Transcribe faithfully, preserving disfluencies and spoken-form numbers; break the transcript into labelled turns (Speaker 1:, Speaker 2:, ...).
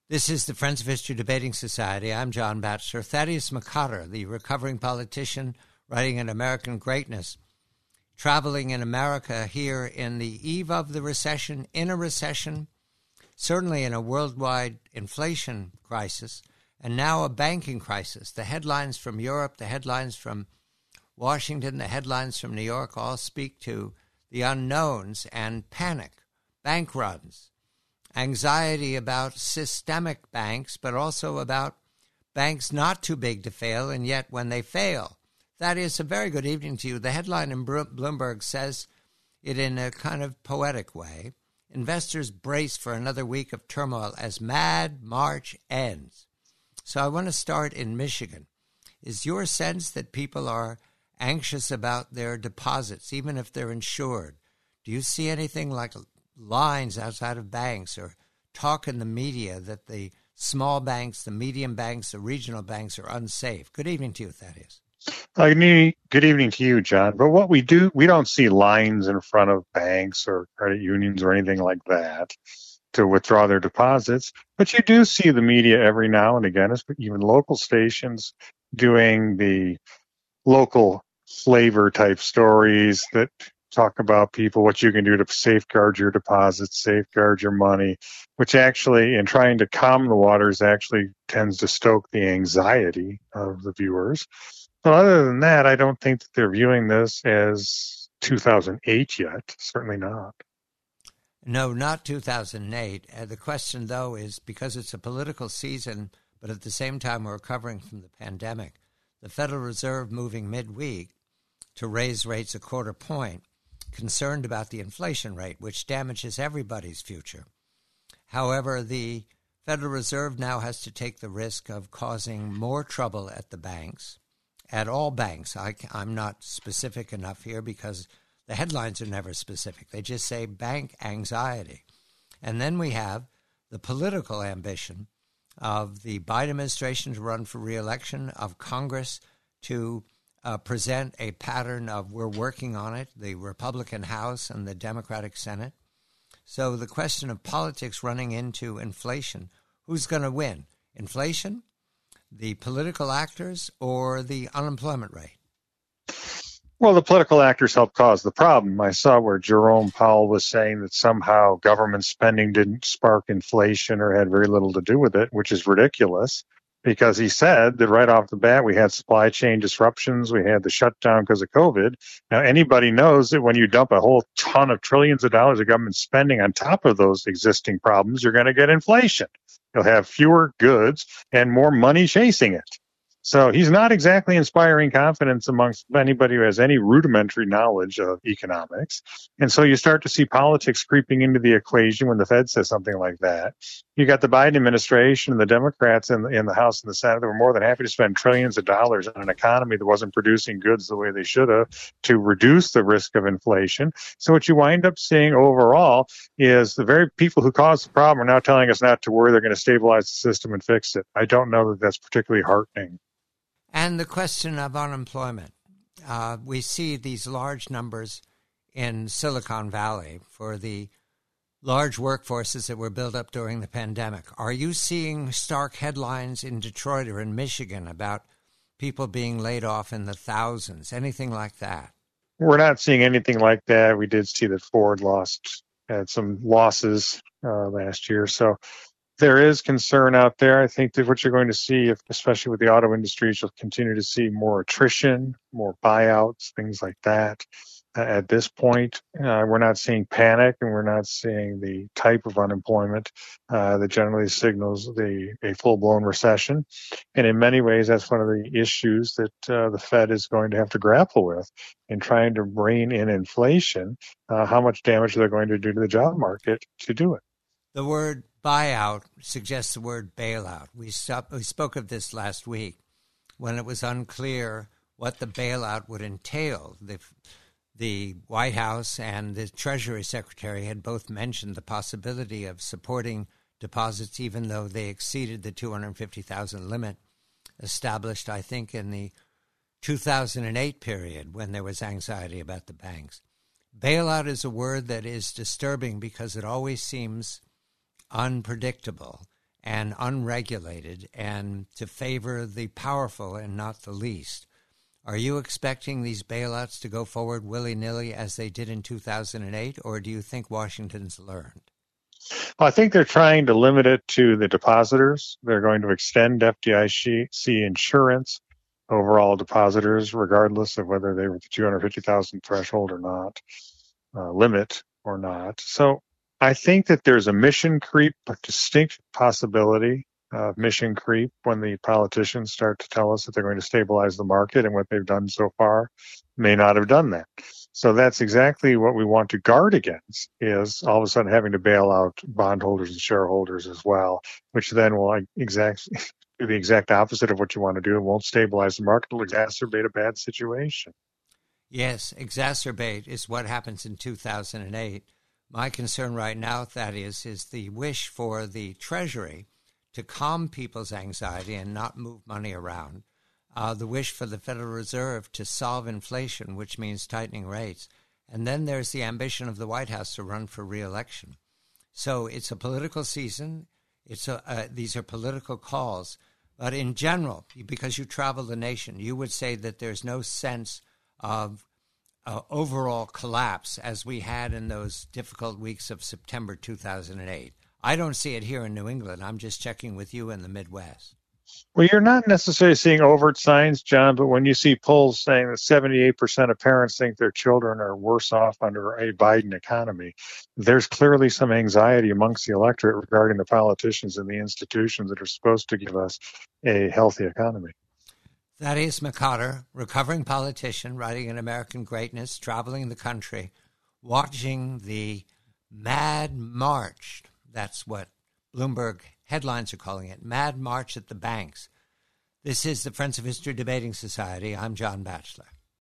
Speaker 1: This is the Friends of History Debating Society. I'm John Batchelor. Thaddeus McCotter, the recovering politician writing an American Greatness, traveling in America here in the eve of the recession, in a recession, certainly in a worldwide inflation crisis, and now a banking crisis. The headlines from Europe, the headlines from Washington, the headlines from New York all speak to the unknowns and panic, bank runs, anxiety about systemic banks, but also about banks not too big to fail, and yet when they fail. That is a very good evening to you. The headline in Bloomberg says it in a kind of poetic way. Investors brace for another week of turmoil as Mad March ends. So I want to start in Michigan. Is your sense that people are anxious about their deposits, even if they're insured? Do you see anything like lines outside of banks or talk in the media that the small banks, the medium banks, the regional banks are unsafe? Good evening to you, Thaddeus.
Speaker 2: Uh, good evening to you, John. But what we do, we don't see lines in front of banks or credit unions or anything like that to withdraw their deposits. But you do see the media every now and again, even local stations, doing the local flavor type stories that talk about people, what you can do to safeguard your deposits, safeguard your money, which actually, in trying to calm the waters, actually tends to stoke the anxiety of the viewers. But other than that, I don't think that they're viewing this as two thousand eight yet. Certainly not.
Speaker 1: No, not two thousand eight. Uh, the question, though, is because it's a political season, but at the same time we're recovering from the pandemic, the Federal Reserve moving midweek to raise rates a quarter point, concerned about the inflation rate, which damages everybody's future. However, the Federal Reserve now has to take the risk of causing more trouble at the banks, at all banks. I, I'm not specific enough here because the headlines are never specific. They just say bank anxiety. And then we have the political ambition of the Biden administration to run for re-election, of Congress to Uh, present a pattern of we're working on it, the Republican House and the Democratic Senate. So the question of politics running into inflation, who's going to win? Inflation, the political actors, or the unemployment rate?
Speaker 2: Well, the political actors help cause the problem. I saw where Jerome Powell was saying that somehow government spending didn't spark inflation or had very little to do with it, which is ridiculous. Because he said that right off the bat, we had supply chain disruptions. We had the shutdown because of COVID. Now, anybody knows that when you dump a whole ton of trillions of dollars of government spending on top of those existing problems, you're going to get inflation. You'll have fewer goods and more money chasing it. So he's not exactly inspiring confidence amongst anybody who has any rudimentary knowledge of economics. And so you start to see politics creeping into the equation when the Fed says something like that. You got the Biden administration and the Democrats in the, in the House and the Senate that were more than happy to spend trillions of dollars on an economy that wasn't producing goods the way they should have to reduce the risk of inflation. So what you wind up seeing overall is the very people who caused the problem are now telling us not to worry. They're going to stabilize the system and fix it. I don't know that that's particularly heartening.
Speaker 1: And the question of unemployment. Uh, we see these large numbers in Silicon Valley for the large workforces that were built up during the pandemic. Are you seeing stark headlines in Detroit or in Michigan about people being laid off in the thousands, anything like that?
Speaker 2: We're not seeing anything like that. We did see that Ford lost, had some losses uh, last year. So there is concern out there. I think that what you're going to see, if, especially with the auto industry, you'll continue to see more attrition, more buyouts, things like that. Uh, at this point, uh, we're not seeing panic, and we're not seeing the type of unemployment uh, that generally signals the, a full-blown recession. And in many ways, that's one of the issues that uh, the Fed is going to have to grapple with in trying to rein in inflation, uh, how much damage they're going to do to the job market to do it.
Speaker 1: The word buyout suggests the word bailout. We, stop, we spoke of this last week when it was unclear what the bailout would entail. The, the White House and the Treasury Secretary had both mentioned the possibility of supporting deposits even though they exceeded the two hundred fifty thousand limit established, I think, in the two thousand eight period when there was anxiety about the banks. Bailout is a word that is disturbing because it always seems unpredictable and unregulated and to favor the powerful and not the least. Are you expecting these bailouts to go forward willy-nilly as they did in two thousand eight, or do you think Washington's learned?
Speaker 2: Well, I think they're trying to limit it to the depositors. They're going to extend F D I C insurance over all depositors, regardless of whether they were the two hundred fifty thousand threshold or not, uh, limit or not. So I think that there's a mission creep, a distinct possibility of mission creep when the politicians start to tell us that they're going to stabilize the market, and what they've done so far may not have done that. So that's exactly what we want to guard against, is all of a sudden having to bail out bondholders and shareholders as well, which then will exact, do the exact opposite of what you want to do. It won't stabilize the market. It'll exacerbate a bad situation.
Speaker 1: Yes, exacerbate is what happens in two thousand eight. My concern right now, Thaddeus, is the wish for the Treasury to calm people's anxiety and not move money around. Uh, the wish for the Federal Reserve to solve inflation, which means tightening rates. And then there's the ambition of the White House to run for re-election. So it's a political season. It's a, uh, these are political calls. But in general, because you travel the nation, you would say that there's no sense of uh, overall collapse as we had in those difficult weeks of September two thousand eight. I don't see it here in New England. I'm just checking with you in the Midwest.
Speaker 2: Well, you're not necessarily seeing overt signs, John, but when you see polls saying that seventy-eight percent of parents think their children are worse off under a Biden economy, there's clearly some anxiety amongst the electorate regarding the politicians and the institutions that are supposed to give us a healthy economy.
Speaker 1: Thaddeus McCotter, recovering politician, writing in American Greatness, traveling the country, watching the mad march. That's what Bloomberg headlines are calling it, Mad March at the Banks. This is the Friends of History Debating Society. I'm John Batchelor.